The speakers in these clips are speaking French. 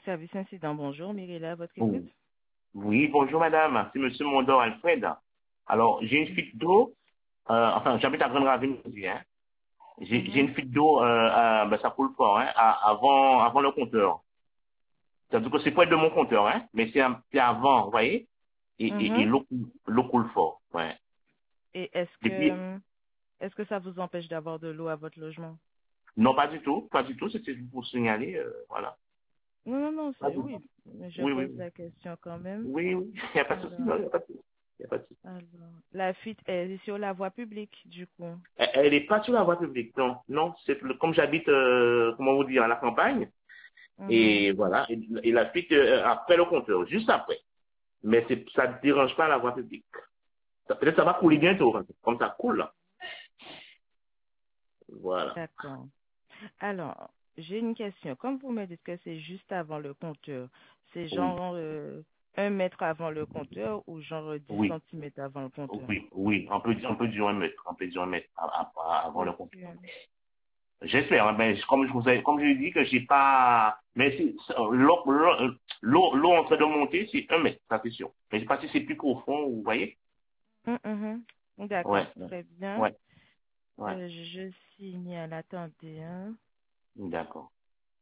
service incident. Bonjour, Mirella, à votre Oh, écoute. oui, bonjour madame, c'est monsieur Mondor Alfred. Alors, j'ai une fuite d'eau, enfin, j'habite à Grande-Ravine aussi, hein. J'ai Mhm, une fuite d'eau, ben, ça coule fort, hein, avant le compteur. C'est-à-dire que c'est près de mon compteur, hein, mais c'est avant, vous voyez, et mhm. l'eau coule fort, ouais. Et Depuis, est-ce que ça vous empêche d'avoir de l'eau à votre logement? non, pas du tout, c'était juste pour signaler, voilà. Non, non, non, Pas c'est du tout. oui. Mais je Oui, oui, pose la question quand même. oui, oui, il n'y a pas de souci, Alors, non, il n'y a pas de souci. Il y a pas de souci. alors, la fuite est sur la voie publique, du coup. Elle est pas sur la voie publique, non, non, comme j'habite, comment vous dire, à la campagne. Mhm. Et voilà, et la fuite après le compteur, juste après. Mais ça ne dérange pas la voie publique. Peut-être ça va couler bientôt, hein, comme ça coule là. Voilà. D'accord. Alors, j'ai une question. Comme vous me dites que c'est juste avant le compteur, c'est Oui, genre 1 mètre avant le compteur ou genre 10 oui, centimètres avant le compteur? oui, oui. On peut dire 1 mètre, on peut dire 1 mètre avant le Ok. compteur. J'espère, hein, ben, comme je l'ai dit que j'ai pas, mais l'eau en train de monter, c'est 1 mètre, ça c'est sûr. Mais je sais pas si c'est plus profond, vous voyez? Mhm. D'accord, Ouais, très bien. ouais, ouais. Je signale, attendez, hein. D'accord.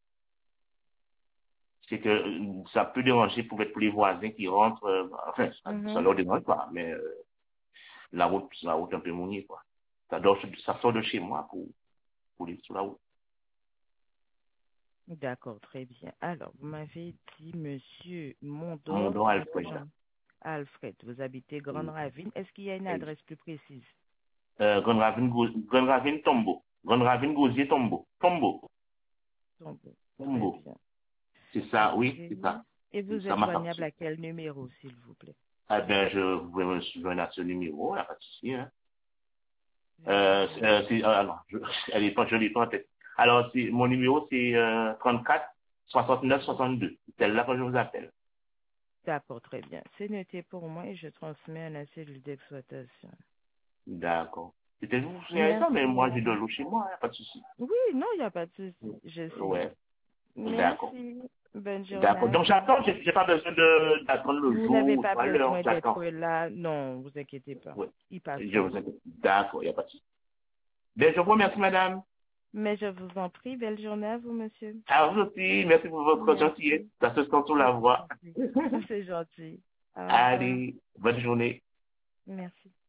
C'est que ça peut déranger pour les voisins qui rentrent, enfin, ça Mhm. leur dérange pas, mais la route un peu mouillée, quoi. Ça sort de chez moi pour aller sur la route. D'accord, très bien. Alors, vous m'avez dit, monsieur Mon Mondor, nom, c'est votre Alfred. genre. Alfred, vous habitez Grande Oui, Ravine. Est-ce qu'il y a une oui. adresse plus précise? Grande Ravine, Tombeau. Grande Ravine, Gosier, Tombeau. Tombeau. Donc, très Tombeau. bien. C'est ça, Ok. oui, c'est ça. Et vous Ça êtes joignable m'appartient. à quel numéro, s'il vous plaît? Eh bien, vous pouvez me joindre à ce numéro, il n'y a pas de souci, hein. Euh, Alors, je l'ai pas en tête. Alors, mon numéro, c'est 34 69 62. C'est celle-là que je vous appelle. D'accord, très bien. C'est noté pour moi et je transmets à la cellule d'exploitation. D'accord. C'était vous signaler ça, Merci mais moi, j'ai de beaucoup. l'eau chez moi, il n'y a pas de souci. Oui, non, il n'y a pas de souci. Je signale. Ouais, d'accord. Merci. Bonne journée D'accord. à Donc, vous. j'attends, j'ai pas besoin d'attendre le Vous n'avez jour pas ou l'heure, besoin d'être j'attends. là. Non, vous inquiétez pas. Ouais. Il Je passera. vous inquiète. D'accord, il n'y a pas de souci. Bien, je vous remercie, madame. Mais je vous en prie, belle journée à vous, monsieur. À vous aussi, merci pour votre gentillesse. Merci. Ça se sent sous Je la vous voix. en prie. C'est gentil. Au revoir. Allez, bonne journée. Merci.